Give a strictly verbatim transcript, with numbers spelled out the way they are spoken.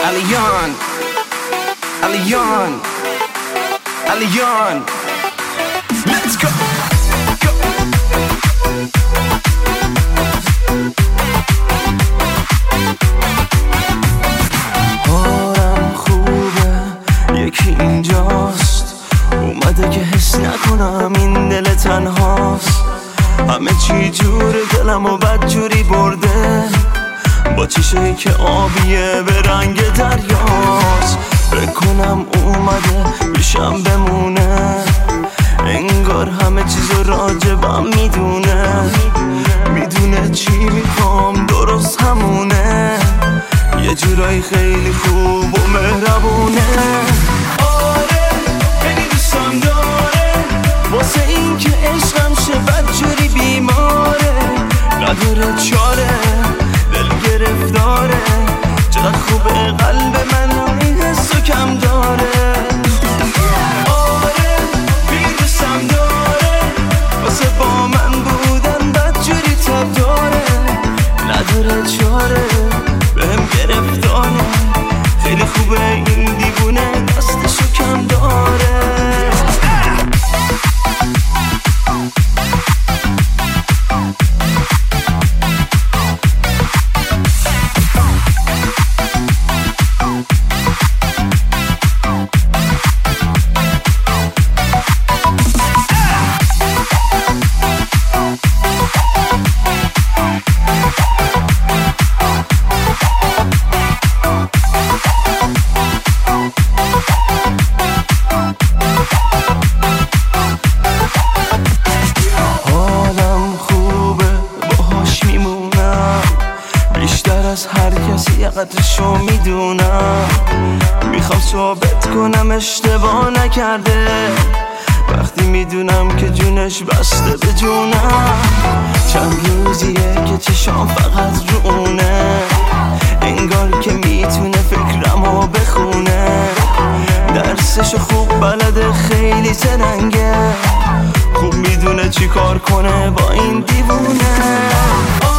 Aliyan, Aliyan, Aliyan. Let's go, go. حالم خوبه، یکی اینجاست اومده که حس نکنم این دل تنهاست. همه چی جور دلم و بد جوری برده، با چیشه‌ای که آبیه به رنگ دریاست. فکر کنم اومده پیشم بمونه، انگار همه چیزو راجبم میدونه. میدونه چی میخوام درست همونه، یه جورایی خیلی خوب و مهربونه. آره خیلی دوستم داره، واسه این که عشقم شه بدجوری بیماره. نداره چاره، دل گرفتاره، چقدر خوبه قلب من این حسو کم داره. آره بیدوستم داره، واسه با من بودن بدجوری تب داره. نداره چاره، بهم گرفتاره، خیلی خوبه این دیوونه دستشو کم داره. هر کسی یه قدرشو میدونم، میخوام ثابت کنم اشتباه نکرده. وقتی میدونم که جونش بسته به جونم، چند روزیه که چشام فقط رو اونه، انگار که میتونه فکرمو بخونه. درسشو خوب بلده، خیلی زرنگه، خوب میدونه چی کار کنه با این دیوونه.